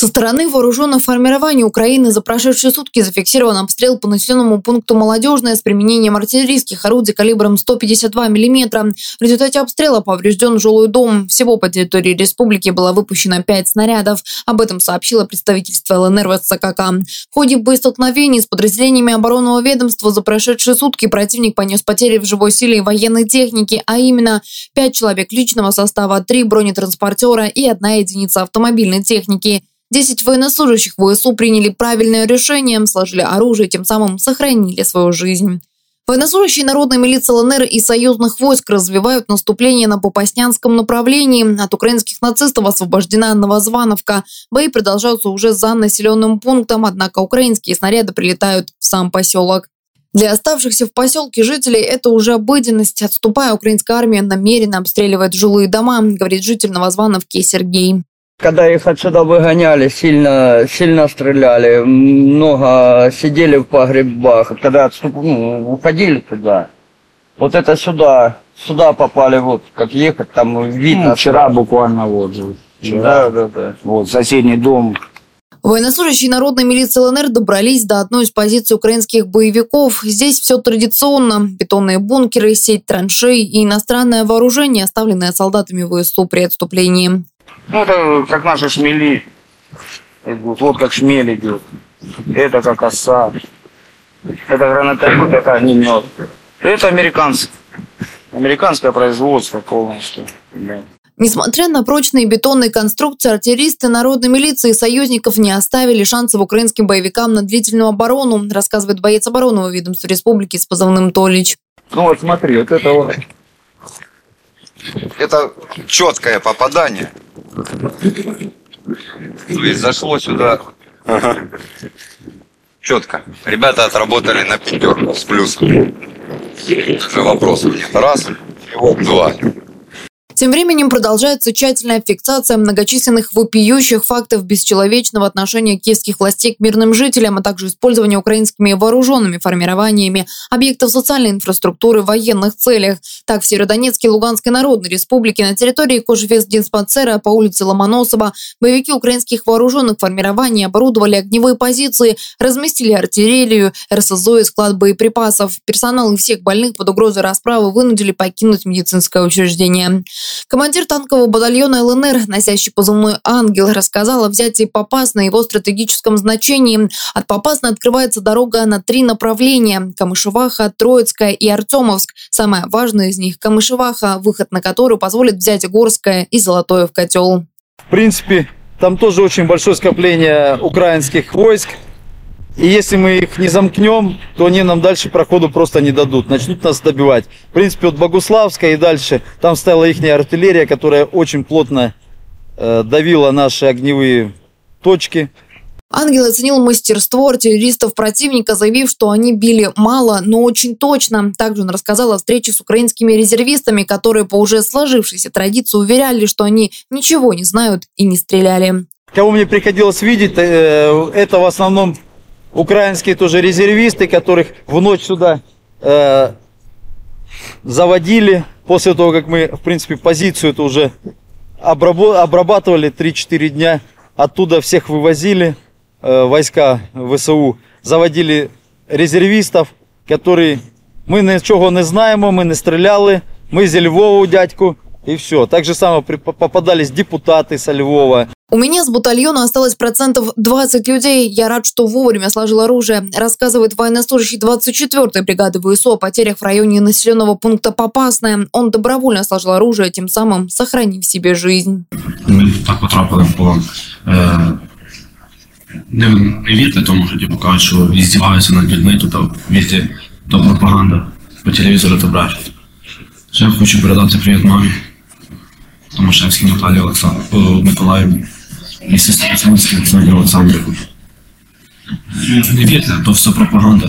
Со стороны вооруженных формирований Украины за прошедшие сутки зафиксирован обстрел по населенному пункту «Молодежное» с применением артиллерийских орудий калибром 152 мм. В результате обстрела поврежден жилой дом. Всего по территории республики было выпущено 5 снарядов. Об этом сообщило представительство ЛНР в СЦКК. В ходе боестолкновений с подразделениями оборонного ведомства за прошедшие сутки противник понес потери в живой силе и военной технике, а именно 5 человек личного состава, 3 бронетранспортера и 1 единица автомобильной техники. 10 военнослужащих ВСУ приняли правильное решение, сложили оружие, тем самым сохранили свою жизнь. Военнослужащие народной милиции ЛНР и союзных войск развивают наступление на Попаснянском направлении. От украинских нацистов освобождена Новозвановка. Бои продолжаются уже за населенным пунктом, однако украинские снаряды прилетают в сам поселок. Для оставшихся в поселке жителей это уже обыденность. Отступая, украинская армия намеренно обстреливает жилые дома, говорит житель Новозвановки Сергей. Когда их отсюда выгоняли, сильно стреляли, много сидели в погребах. Когда уходили туда, вот это сюда попали, вот как ехать, там видно. Вчера буквально вот же. Да. Вот соседний дом. Военнослужащие народной милиции ЛНР добрались до одной из позиций украинских боевиков. Здесь все традиционно. Бетонные бункеры, сеть траншей и иностранное вооружение, оставленное солдатами ВСУ при отступлении. Это как наши шмели. Вот как шмель идет. Это как оса. Это гранатомет, это огнемет. Это американцы. Американское производство полностью. Несмотря на прочные бетонные конструкции, артиллеристы народной милиции и союзников не оставили шансов украинским боевикам на длительную оборону, рассказывает боец оборонного ведомства республики с позывным Толич. Ну вот смотри, вот это вот. Это четкое попадание. То есть зашло сюда четко. Ребята отработали на 5 с плюсом. Даже вопросов нет. Раз, и вот 2. Тем временем продолжается тщательная фиксация многочисленных вопиющих фактов бесчеловечного отношения киевских властей к мирным жителям, а также использования украинскими вооруженными формированиями объектов социальной инфраструктуры в военных целях. Так, в Северодонецке и Луганской Народной Республике на территории Кожевец-диспансера по улице Ломоносова боевики украинских вооруженных формирований оборудовали огневые позиции, разместили артиллерию, РСЗО и склад боеприпасов. Персонал и всех больных под угрозой расправы вынудили покинуть медицинское учреждение. Командир танкового батальона ЛНР, носящий позывной «Ангел», рассказал о взятии Попасной и его стратегическом значении. От Попасной открывается дорога на 3 направления – Камышеваха, Троицкая и Артемовск. Самое важное из них – Камышеваха, выход на которую позволит взять Горское и Золотое в котел. В принципе, там тоже очень большое скопление украинских войск. И если мы их не замкнем, то они нам дальше проходу просто не дадут. Начнут нас добивать. В принципе, от Богуславска и дальше, там стояла их артиллерия, которая очень плотно давила наши огневые точки. Ангел оценил мастерство артиллеристов противника, заявив, что они били мало, но очень точно. Также он рассказал о встрече с украинскими резервистами, которые по уже сложившейся традиции уверяли, что они ничего не знают и не стреляли. Кого мне приходилось видеть, это в основном украинские тоже резервисты, которых в ночь сюда заводили. После того, как мы, в принципе, позицию это уже обрабатывали 3-4 дня. Оттуда всех вывозили, войска ВСУ. Заводили резервистов, которые ми нічого не знаємо, ми не стріляли, ми зі Львова дядьку. И все. Так же само попадались депутаты со Львова. У меня с батальона осталось 20% людей. Я рад, что вовремя сложил оружие, рассказывает военнослужащий 24-й бригады ВСУ о потерях в районе населенного пункта Попасная. Он добровольно сложил оружие, тем самым сохранив себе жизнь. Ми так потрапили в полон. Не вірте тому, що кажуть, що здіваються над людьми, тут вірте, то пропаганда по телевізору то брешуть. Ще я хочу передати привіт мамі Томашевській Наталії Миколаївні і сестрі Олександрі Олександрівні. Не вірте, то все пропаганда.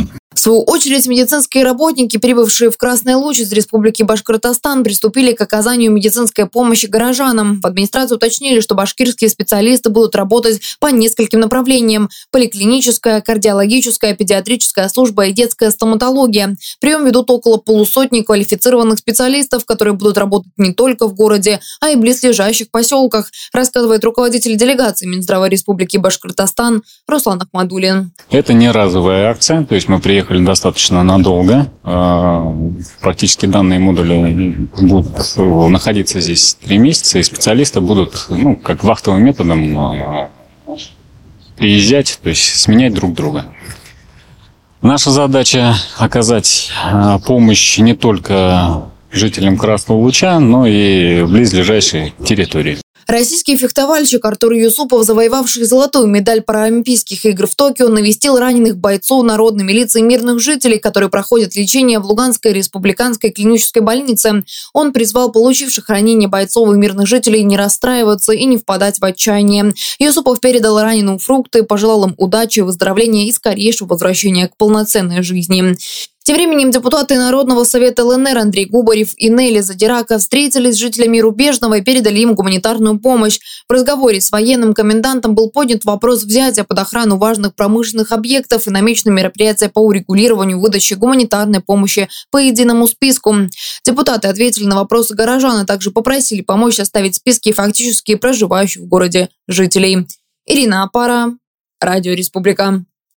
В свою очередь, медицинские работники, прибывшие в Красный Луч из Республики Башкортостан, приступили к оказанию медицинской помощи горожанам. В администрации уточнили, что башкирские специалисты будут работать по нескольким направлениям: поликлиническая, кардиологическая, педиатрическая служба и детская стоматология. Прием ведут около полусотни квалифицированных специалистов, которые будут работать не только в городе, а и в близлежащих поселках, рассказывает руководитель делегации Минздрава Республики Башкортостан Руслан Ахмадуллин. Это не разовая акция, то есть мы приехали достаточно надолго. Практически данные модули будут находиться здесь 3 месяца, и специалисты будут, как вахтовым методом приезжать, то есть сменять друг друга. Наша задача оказать помощь не только жителям Красного Луча, но и близлежащей территории. Российский фехтовальщик Артур Юсупов, завоевавший золотую медаль Паралимпийских игр в Токио, навестил раненых бойцов народной милиции и мирных жителей, которые проходят лечение в Луганской республиканской клинической больнице. Он призвал получивших ранения бойцов и мирных жителей не расстраиваться и не впадать в отчаяние. Юсупов передал раненым фрукты, пожелал им удачи, выздоровления и скорейшего возвращения к полноценной жизни. Тем временем депутаты Народного совета ЛНР Андрей Губарев и Нелли Задирака встретились с жителями Рубежного и передали им гуманитарную помощь. В разговоре с военным комендантом был поднят вопрос взятия под охрану важных промышленных объектов и намечены мероприятия по урегулированию выдачи гуманитарной помощи по единому списку. Депутаты ответили на вопросы горожан, а также попросили помочь составить списки фактически проживающих в городе жителей. Ирина Апара, Радио Республика.